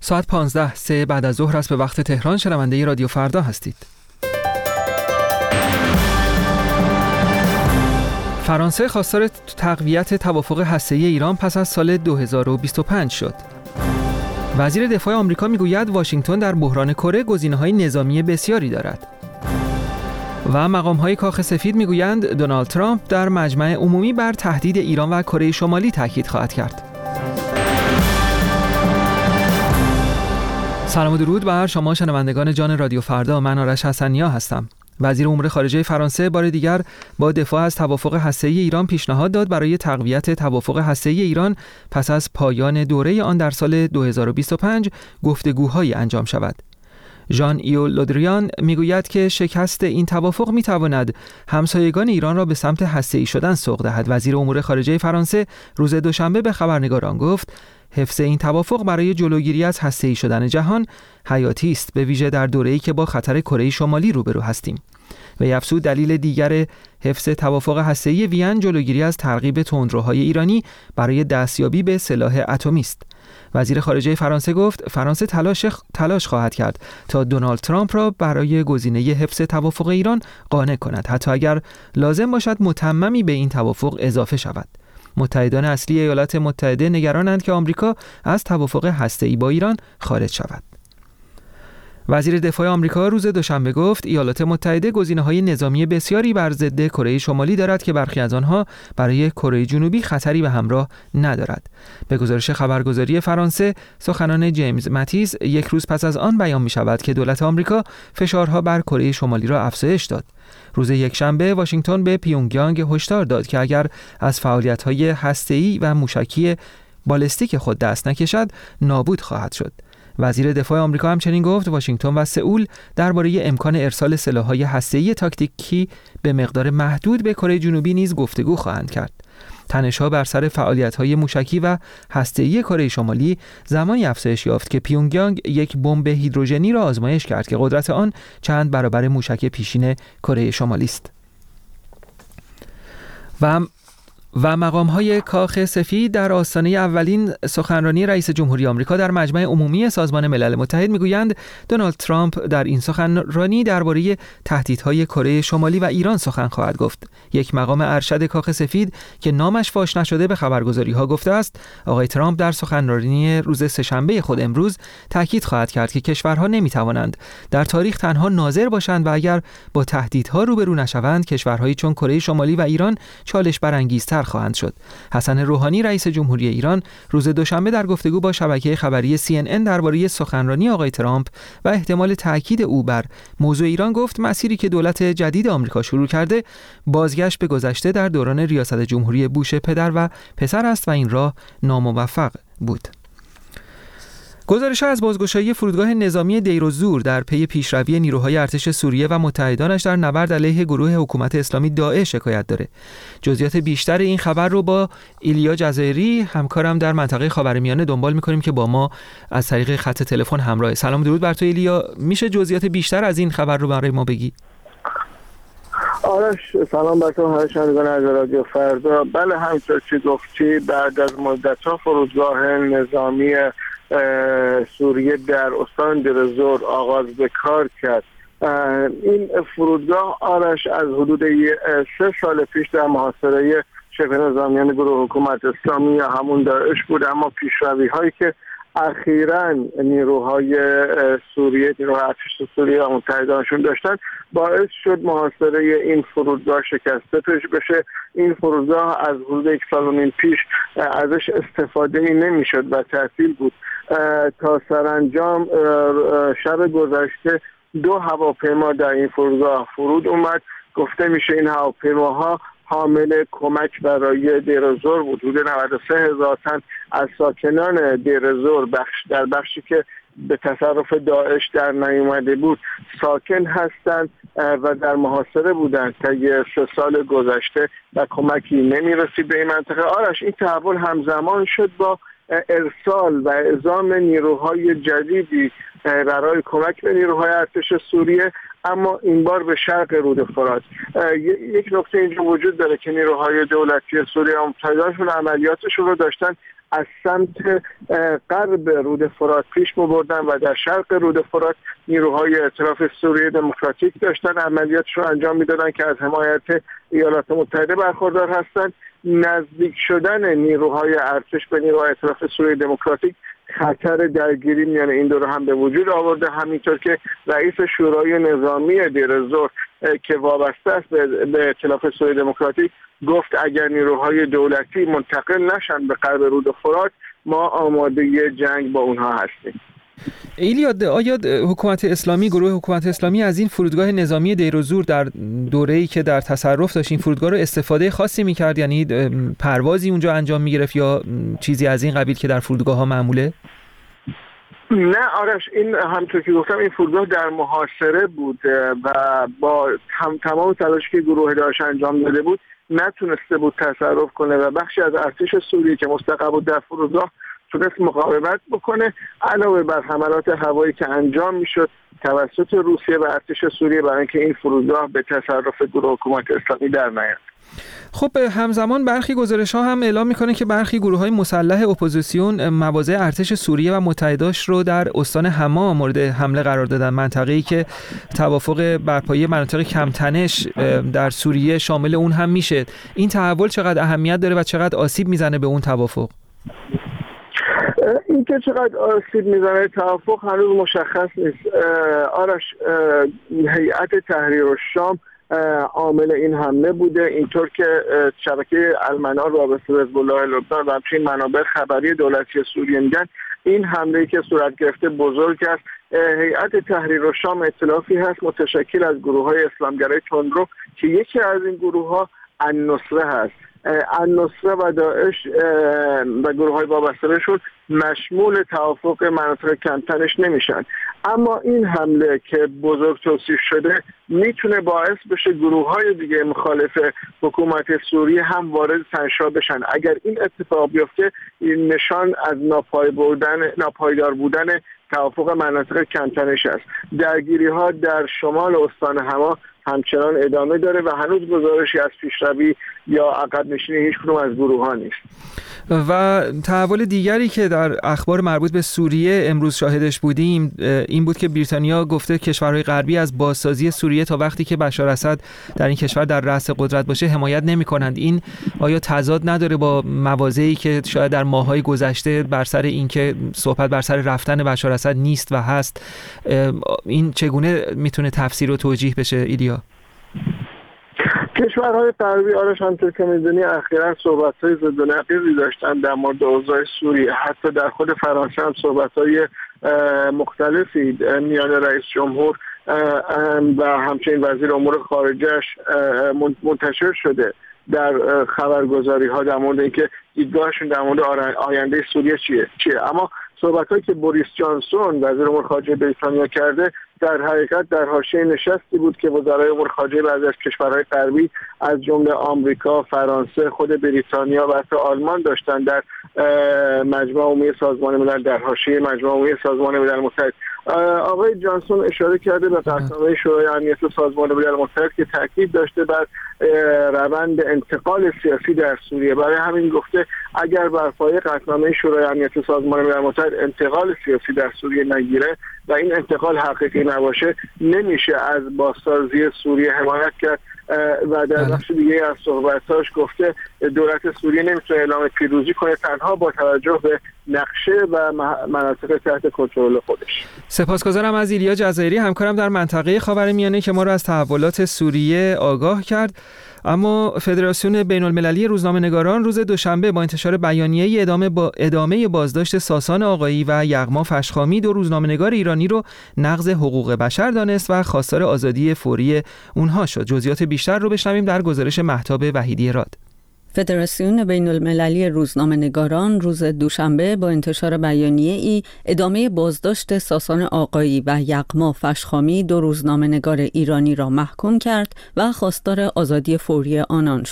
ساعت 15 بعد از ظهر است به وقت تهران. شنونده رادیو فردا هستید. فرانسه خواستار تقویت توافق هسته‌ای ایران پس از سال 2025 شد. وزیر دفاع آمریکا میگوید واشنگتن در بحران کره گزینه‌های نظامی بسیاری دارد. و مقام‌های کاخ سفید میگویند دونالد ترامپ در مجمع عمومی بر تهدید ایران و کره شمالی تاکید خواهد کرد. سلام و درود بر شما شنوندگان جان رادیو فردا. من آرش حسنیا هستم. وزیر امور خارجه فرانسه بار دیگر با دفاع از توافق هسته‌ای ایران پیشنهاد داد برای تقویت توافق هسته‌ای ایران پس از پایان دوره آن در سال 2025 گفتگوهایی انجام شود. ژان ایو لودریان میگوید که شکست این توافق میتواند همسایگان ایران را به سمت هسته‌ای شدن سوق دهد. وزیر امور خارجه فرانسه روز دوشنبه به خبرنگاران گفت حفظ این توافق برای جلوگیری از هسته‌ای شدن جهان حیاتی است، به ویژه در دوره‌ای که با خطر کره شمالی روبرو هستیم. و افزود دلیل دیگر حفظ توافق هسته‌ای وین جلوگیری از ترغیب تندروهای ایرانی برای دستیابی به سلاح اتمی است. وزیر خارجه فرانسه گفت فرانسه تلاش خواهد کرد تا دونالد ترامپ را برای گزینه حفظ توافق ایران قانع کند، حتی اگر لازم باشد متممی به این توافق اضافه شود. متحدان اصلی ایالات متحده نگرانند که آمریکا از توافق هسته‌ای با ایران خارج شود. وزیر دفاع آمریکا روز دوشنبه گفت ایالات متحده گزینه‌های نظامی بسیاری بر ضد کره شمالی دارد که برخی از آنها برای کره جنوبی خطری به همراه ندارد. به گزارش خبرگزاری فرانسه، سخنان جیمز ماتیس یک روز پس از آن بیان می‌شود که دولت آمریکا فشارها بر کره شمالی را افزایش داد. روز یکشنبه واشنگتن به پیونگیانگ هشدار داد که اگر از فعالیت‌های هسته‌ای و موشکی بالستیک خود دست نکشد نابود خواهد شد. وزیر دفاع آمریکا همچنین گفت واشنگتن و سئول درباره امکان ارسال سلاح‌های هسته‌ای تاکتیکی به مقدار محدود به کره جنوبی نیز گفتگو خواهند کرد. تنش‌ها بر سر فعالیت‌های موشکی و هسته‌ای کره شمالی زمانی افزایش یافت که پیونگیانگ یک بمب هیدروژنی را آزمایش کرد که قدرت آن چند برابر موشک پیشین کره شمالی است. و مقام‌های کاخ سفید در آستانه اولین سخنرانی رئیس جمهوری آمریکا در مجمع عمومی سازمان ملل متحد میگویند دونالد ترامپ در این سخنرانی درباره تهدیدهای کره شمالی و ایران سخن خواهد گفت. یک مقام ارشد کاخ سفید که نامش فاش نشده به خبرگزاری‌ها گفته است آقای ترامپ در سخنرانی روز سه‌شنبه خود امروز تاکید خواهد کرد که کشورها نمی‌توانند در تاریخ تنها ناظر باشند و اگر با تهدیدها روبرو نشوند کشورهایی چون کره شمالی و ایران چالش برانگیزتر خواهند شد. حسن روحانی رئیس جمهوری ایران روز دوشنبه در گفتگو با شبکه خبری CNN درباره سخنرانی آقای ترامپ و احتمال تأکید او بر موضوع ایران گفت مسیری که دولت جدید آمریکا شروع کرده بازگشت به گذشته در دوران ریاست جمهوری بوش پدر و پسر است و این راه ناموفق بود. گزارش‌ها از بازگشایی فرودگاه نظامی دیر الزور در پی پیشروی نیروهای ارتش سوریه و متحدانش در نبرد علیه گروه حکومت اسلامی داعش حکایت داره. جزئیات بیشتر این خبر رو با ایلیا جزایری همکارم در منطقه خاورمیانه دنبال می‌کنیم که با ما از طریق خط تلفن همراهه. سلام درود بر تو ایلیا، میشه جزئیات بیشتر از این خبر رو برای ما بگی؟ آرش سلام بر تو هرشنگان از رادیو فردا. بله همونطور که گفتی بعد از مدت‌ها فرودگاه نظامی سوریه در استان دیر الزور آغاز به کار کرد. این فرودگاه آرش از حدود 3 سال پیش در محاصره شبه نظامیان گروه حکومت اسلامی یا همون داعش بود، اما پیشروی هایی که اخیراً نیروهای سوریه، نیروهای ارتش سوریه و متحدانشون داشتن باعث شد محاصره این فرودگاه شکسته بشه. این فرودگاه از حدود 1 سال و نیم پیش ازش استفاده نمیشد و تعطیل بود تا سرانجام شب گذشته 2 هواپیما در این فرودگاه فرود اومد. گفته میشه این هواپیماها حامل کمک برای دیر الزور بود. حدود 93,000 تن از ساکنان دیر الزور در بخشی که به تصرف داعش در نیامده بود ساکن هستند و در محاصره بودند تا 3 سال گذشته و کمکی نمیرسید به این منطقه. آرش این تحول همزمان شد با ارسال و اعزام نیروهای جدیدی برای کمک به نیروهای ارتش سوریه، اما این بار به شرق رود فرات. یک نکته اینجا وجود داره که نیروهای دولتی سوریه متحدانشون عملیاتشون رو داشتن از سمت غرب رود فرات پیش می‌بردن و در شرق رود فرات نیروهای ائتلاف سوریه دموکراتیک داشتن عملیاتش رو انجام میدادن که از حمایت ایالات متحده برخوردار هستند. نزدیک شدن نیروهای ارتش به نیروهای ائتلاف سوریه دموکراتیک خطر درگیری میان این دو رو هم به وجود آورده، همینطور که رئیس شورای نظامی دیر زور که وابسته است به ائتلاف سوریه دموکراتیک گفت اگر نیروهای دولتی منتقل نشن به غرب رود فرات ما آماده جنگ با اونها هستیم. ایلیا، آیا حکومت اسلامی، گروه حکومت اسلامی از این فرودگاه نظامی دیر زور در دوره‌ای که در تصرف داشت این فرودگاه رو استفاده خاصی می‌کرد، یعنی پروازی اونجا انجام می‌گرفت یا چیزی از این قبیل که در فرودگاه‌ها معموله؟ نه آرش، این همونطور که گفتم این فرودگاه در محاصره بود و با تمام تلاشی که گروه داعش انجام داده بود نتونسته بود تصرف کنه و بخشی از ارتش سوریه که مستقر بود در فرودگاه تونست مقاومت بکنه. علاوه بر حملات هوایی که انجام میشد توسط روسیه و ارتش سوریه برای اینکه این فرودگاه به تصرف گروه حکومت اسلامی در نیاد. خب همزمان برخی گزارش‌ها هم اعلام می‌کنه که برخی گروه‌های مسلح اپوزیسیون مواضع ارتش سوریه و متحداش رو در استان حما مورد حمله قرار دادن، منطقه‌ای که توافق برپایی مناطق کمتنش در سوریه شامل اون هم میشه. این تحول چقدر اهمیت داره و چقدر آسیب میزنه به اون توافق؟ این که چقدر آسیب میزنه توافق هنوز مشخص نیست. آرش، هیئت تحریر الشام عامل این حمله بوده، اینطور که شبکه المنار وابسته به حزب الله لبنان و همچنین منابع خبری دولتی سوریه میگن این حمله که صورت گرفته بزرگ است. هیئت تحریر الشام ائتلافی هست متشکل از گروه‌های اسلامگرای تندرو که یکی از این گروه‌ها النصره هست. النصره و داعش و گروه‌های وابسته بهشون مشمول توافق مناطق کمتنش نمیشن، اما این حمله که بزرگ توصیف شده میتونه باعث بشه گروه‌های دیگه مخالف حکومت سوریه هم وارد تنش‌ها بشن. اگر این اتفاق بیفته این نشان از ناپایدار بودن توافق مناطق کمتنش است. درگیری‌ها در شمال استان حما همچنان ادامه داره و هنوز گزارشی از پیشروی یا عقب نشینی هیچ کدوم از گروه‌ها نیست. و تحول دیگری که در اخبار مربوط به سوریه امروز شاهدش بودیم این بود که بریتانیا گفته کشورهای غربی از بازسازی سوریه تا وقتی که بشار اسد در این کشور در رأس قدرت باشه حمایت نمی‌کنند. این آیا تضاد نداره با مواضعی که شاید در ماه‌های گذشته بر سر اینکه صحبت بر سر رفتن بشار اسد نیست و هست؟ این چگونه میتونه تفسیر و توجیه بشه ایلیا؟ کشورهای غربی آرش همونطور که می‌دونی اخیراً صحبت‌های ضد و نقیضی داشتن در مورد اوضاع سوریه. حتی در خود فرانسه هم صحبت‌های مختلفی میان رئیس جمهور و همچنین وزیر امور خارجه‌اش منتشر شده در خبرگزاری‌ها در مورد اینکه دیدگاهشون در مورد آینده سوریه چیه. اما صحبت‌هایی که بوریس جانسون وزیر امور خارجه بریتانیا کرده در حقیقت در حاشیه نشستی بود که وزرای امور خارجه بعضی از کشورهای غربی از جمله آمریکا، فرانسه، خود بریتانیا و حتی آلمان داشتن در مجمع عمومی سازمان ملل، در حاشیه مجمع عمومی سازمان ملل متحد. آقای جانسون اشاره کرده به قطعنامه شورای امنیت سازمان ملل متحد که تاکید داشته بر روند انتقال سیاسی در سوریه. برای همین گفته اگر بر پایه قطعنامه شورای امنیت سازمان ملل متحد انتقال سیاسی در سوریه نگیره و این انتقال حقیقی نباشه نمیشه از بازسازی سوریه حمایت کرد و در بخش دیگه از صحبتاش گفته دولت سوریه نمیتونه اعلام پیروزی کنه تنها با توجه به نقشه و مناطق تحت کنترل خودش. سپاسگزارم از ایلیا جزایری، همکارم در منطقه خاورمیانه که ما را از تحولات سوریه آگاه کرد. اما فدراسیون بین‌المللی روزنامه‌نگاران روز دوشنبه با انتشار بیانیه‌ای ادامه بازداشت ساسان آقایی و یغما فشخامی، دو روزنامه‌نگار ایرانی رو نقض حقوق بشر دانست و خواستار آزادی فوری اونها شد. جزئیات بیشتر رو بشنویم در گزارش مهتاب وحیدی راد. فدراسیون بین‌المللی روزنامه‌نگاران روز دوشنبه با انتشار بیانیه‌ای ادامه بازداشت ساسان آقایی و یغما فشخامی، دو روزنامه‌نگار ایرانی را محکوم کرد و خواستار آزادی فوری آنان شد.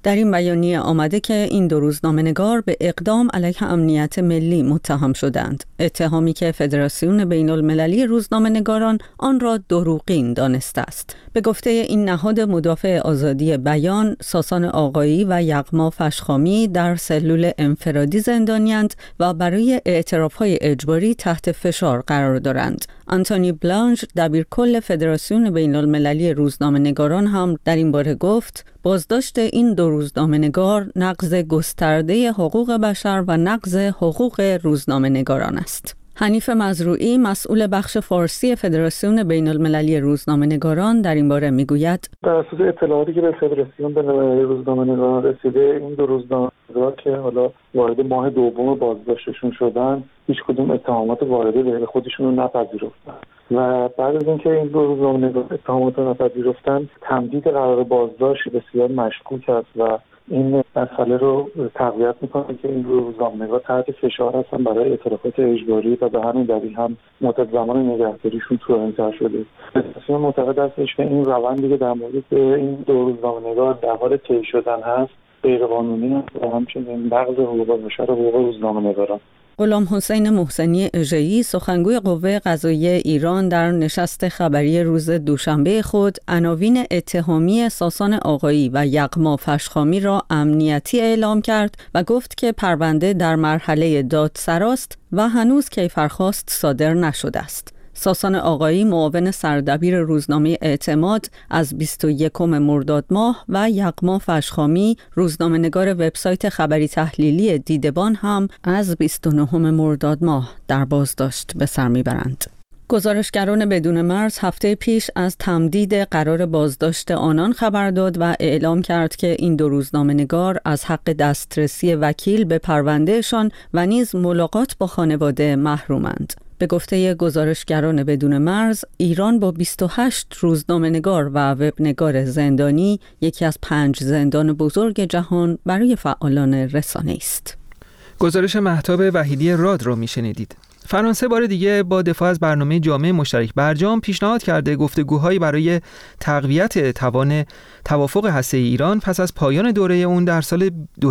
در این بیانیه آمده که این دو روزنامه‌نگار به اقدام علیه امنیت ملی متهم شدند، اتهامی که فدراسیون بین‌المللی روزنامه‌نگاران آن را دروغین دانسته است. به گفته این نهاد مدافع آزادی بیان، ساسان آقایی و یغما فشخامی در سلول انفرادی زندانی‌اند و برای اعتراف‌های اجباری تحت فشار قرار دارند. آنتونی بلانش، دبیرکل فدراسیون بین‌المللی روزنامه‌نگاران هم در این باره گفت بازداشت این دو روزنامه‌نگار نقض گسترده حقوق بشر و نقض حقوق روزنامه‌نگاران است. حنیف مزروعی، مسئول بخش فارسی فدراسیون بین‌المللی روزنامه‌نگاران در این باره میگوید بر اساس اطلاعاتی که به فدراسیون بین‌المللی روزنامه‌نگاران رسیده، این دو روزنامه‌نگار که حالا وارد ماه دوم بازداشتشون شدن، هیچ کدوم اتهامات وارده به خودشون رو نپذیرفتن و بعد از اینکه این دو روزنامه‌نگار اتهامات رو نپذیرفتن، تمدید قرار بازداشت بسیار مشکوک است و این مسئله رو تقویت میکنه که این روزنامه‌نگار تحت فشار هستن برای اعترافات اجباری و به همین دلیل هم مدت زمان نگهداریشون طولانی‌تر شده. فدراسیون معتقد هستش که این روندی که در مورد این دو روزنامه‌نگار در حال طی شدن هست غیرقانونی است و همچنین نقض حقوق بشر و حقوق روزنامه‌نگاران. غلام حسین محسنی اژه‌ای، سخنگوی قوه قضاییه ایران، در نشست خبری روز دوشنبه خود عناوین اتهامی ساسان آقایی و یغما فشخامی را امنیتی اعلام کرد و گفت که پرونده در مرحله دادسراست و هنوز کیفرخواست صادر نشده است. ساسان آقایی، معاون سردبیر روزنامه اعتماد، از 21 مرداد ماه و یغما فشخامی، روزنامه‌نگار وبسایت خبری تحلیلی دیدبان، هم از 29 مرداد ماه در بازداشت به سر میبرند. گزارشگران بدون مرز هفته پیش از تمدید قرار بازداشت آنان خبر داد و اعلام کرد که این دو روزنامه‌نگار از حق دسترسی وکیل به پروندهشان و نیز ملاقات با خانواده محرومند. به گفته گزارشگران بدون مرز، ایران با 28 روزنامه‌نگار و وبنگار زندانی یکی از 5 زندان بزرگ جهان برای فعالان رسانه است. گزارش مهتاب وحیدی راد رو میشنیدید. فرانسه بار دیگه با دفاع از برنامه جامع مشترک برجام پیشنهاد کرده گفتگوهایی برای تقویت توان توافق هسته‌ای ایران پس از پایان دوره اون در سال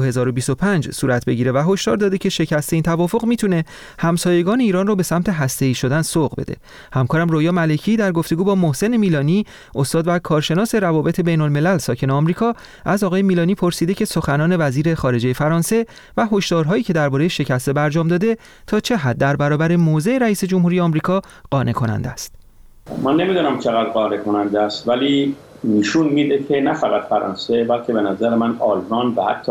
2025 صورت بگیره و هشدار داده که شکست این توافق میتونه همسایگان ایران رو به سمت هسته‌ای شدن سوق بده. همکارم رویا ملکی در گفتگو با محسن میلانی، استاد و کارشناس روابط بین‌الملل ساکن آمریکا، از آقای میلانی پرسیده که سخنان وزیر خارجه فرانسه و هشدارهایی که درباره شکست برجام داده تا چه حد در برابر موضع رئیس جمهوری آمریکا قانع کننده است. من نمیدونم چقدر قانع کننده است، ولی نشون میده که نه فقط فرانسه بلکه به نظر من آلمان و حتی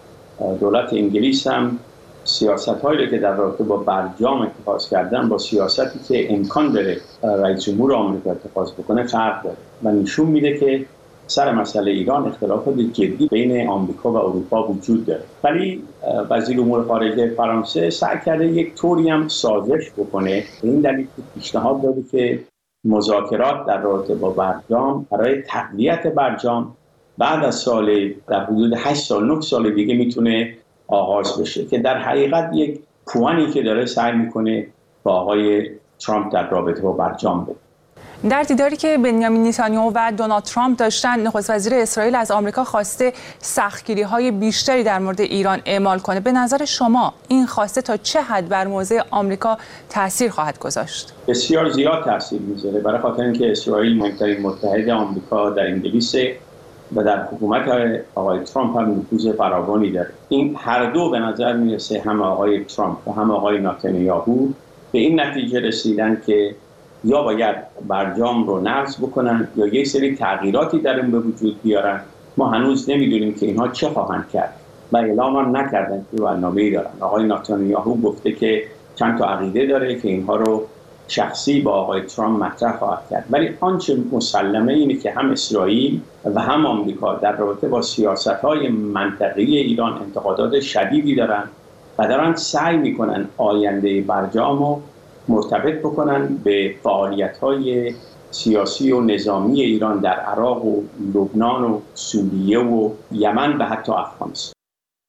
دولت انگلیس هم سیاست‌هایی که در رابطه با برجام اتخاذ کردن با سیاستی که امکان داره رئیس جمهور آمریکا اتخاذ بکنه فرق داره و نشون میده که سر مسئله ایران اختلافات جدی بین آمریکا و اروپا وجود داره. ولی وزیر امور خارجه فرانسه سعی کرده یک طوری هم سازش بکنه، به این دلیل پیشنهاد داده که مذاکرات در رابطه با برجام برای تقویت برجام بعد از سال در حدود 8 سال 9 سال دیگه میتونه آغاز بشه، که در حقیقت یک پوانی که داره سعی میکنه با آقای ترامپ در رابطه با برجام بده. در دیداری که بنیامین نتانیاهو و دونالد ترامپ داشتن، نخست وزیر اسرائیل از آمریکا خواسته سختگیری‌های بیشتری در مورد ایران اعمال کنه. به نظر شما این خواسته تا چه حد بر موضع آمریکا تاثیر خواهد گذاشت؟ بسیار زیاد تاثیر میذاره، برای خاطر اینکه اسرائیل مهمترین متحد آمریکا در انگلیس و در حکومت آقای ترامپ هم نفوذ فراوانی داره. این هر دو به نظر میرسه، هم آقای ترامپ و هم آقای نتانیاهو، به این نتیجه رسیدن که یا باید برجام رو نقض بکنن یا یک سری تغییراتی در اون به وجود بیارن. ما هنوز نمیدونیم که اینها چه خواهند کرد و اعلام هم نکردن که برنامه‌ای دارن. آقای نتانیاهو گفته که چند تا عقیده داره که اینها رو شخصی با آقای ترامپ مطرح خواهد کرد، ولی آنچه مسلمه اینه که هم اسرائیل و هم آمریکا در رابطه با سیاست‌های منطقه‌ای ایران انتقادات شدیدی دارن و دارن سعی میکنن آینده برجام رو مرتبط بکنن به فعالیت‌های سیاسی و نظامی ایران در عراق و لبنان و سوریه و یمن و حتی افغانستان.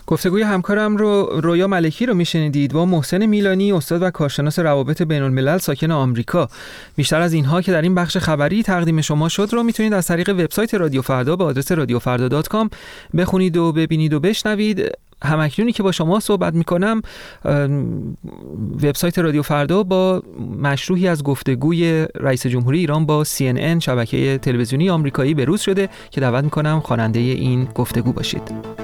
گفتگوی همکارم رویا ملکی رو میشنیدید با محسن میلانی، استاد و کارشناس روابط بین الملل ساکن آمریکا. بیشتر از اینها که در این بخش خبری تقدیم شما شد رو میتونید از طریق وبسایت رادیو فردا به آدرس radiofarda.com بخونید و ببینید و بشنوید. همکنونی که با شما صحبت میکنم وبسایت رادیو فردا با مشروحی از گفتگوی رئیس جمهوری ایران با CNN شبکه تلویزیونی آمریکایی بروز شده که دعوت میکنم خواننده این گفتگو باشید.